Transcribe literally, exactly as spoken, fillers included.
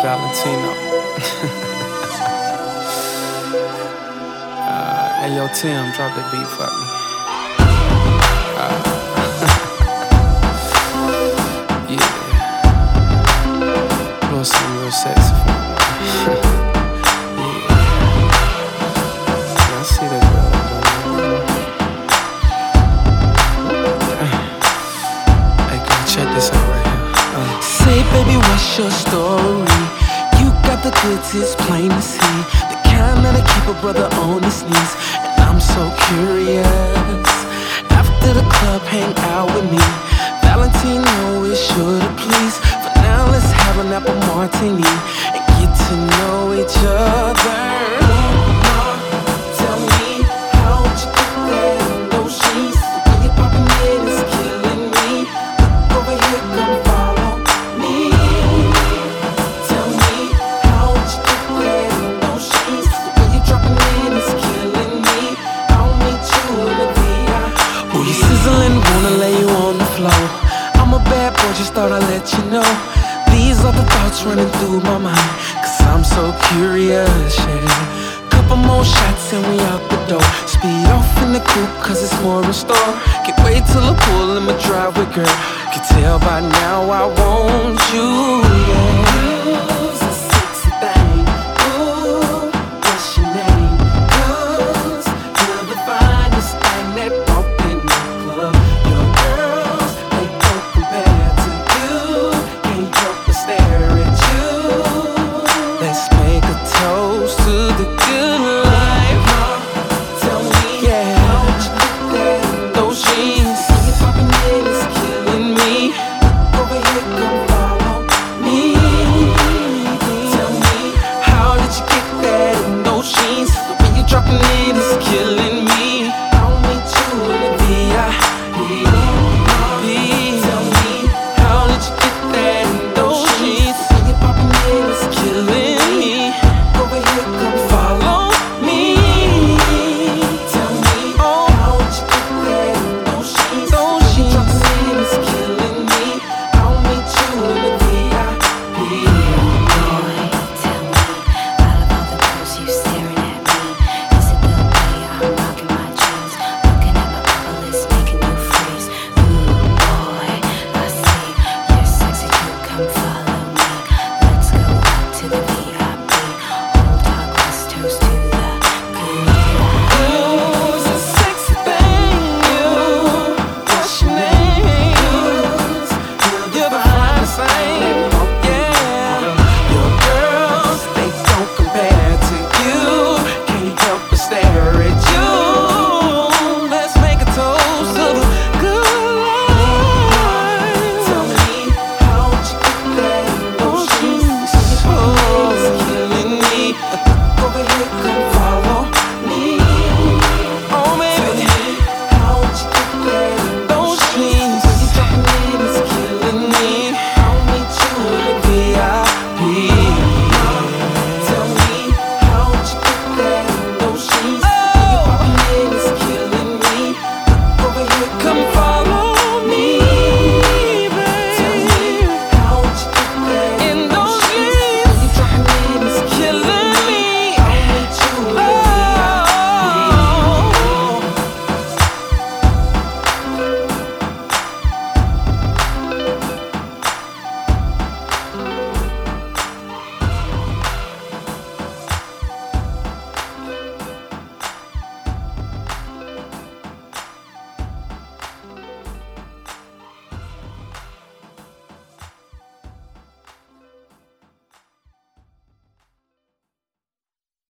Valentino. uh, hey, yo, Tim, drop that beat for me. Uh, yeah. Blow some real saxophone. yeah. yeah, I see that girl. Hey, girl, check this out right here. Uh. Say, baby, what's your story? You got the goods, it's plain to see. The kind that'll keep a brother on his knees. And I'm so curious. After the club, hang out with me. Valentino is sure to please. For now, let's have an apple martini and get to know each other. Tell me, how'd you get there in those sheets? The way you're popping in is killing me. Look over here, come follow me. Tell me, how'd you get there in those sheets? The way you're dropping in is killing me. I'll meet you in the V I P. Ooh, you sizzling, wanna lay you on the floor. I'm a bad boy, just thought I'd let you know. These are the thoughts running through my mind, cause I'm so curious, yeah. Couple more shots and we out the door. Speed off in the coupe cause it's more in store. Can't wait till I pull in my driveway, girl. Can tell by now I want you, yeah. You's a sexy thing. Ooh, what's your name? Cause you're the finest thing that walk in the club. Your girls, they don't compare to you. Can't help but stare at you. Let's make a toast to the good life. Tell me, yeah, how'd you get there in those jeans? See you popping in, it's killing me. Over here, come follow me. Tell me, how did you get there in those jeans? The way you dropping in is killing me. I'll meet you in the V I P. Tell me, how did you get there in those jeans? The way you popping in is killing me. Over here, come follow me. Tell me, how did you get there in those jeans? Those jeans dropping in is killing me. I'll meet you in the V I P. Boy, tell me, out of all the girls you staring at me, is it the way I'm rocking my jeans? Looking at my bucket list, making you freeze. Ooh, boy, I see you're sexy, you come follow me. Let's go up to the V I P. Hold our glass, toast to the good life. You's a sexy thing, you. What's your name? You're the finest thing.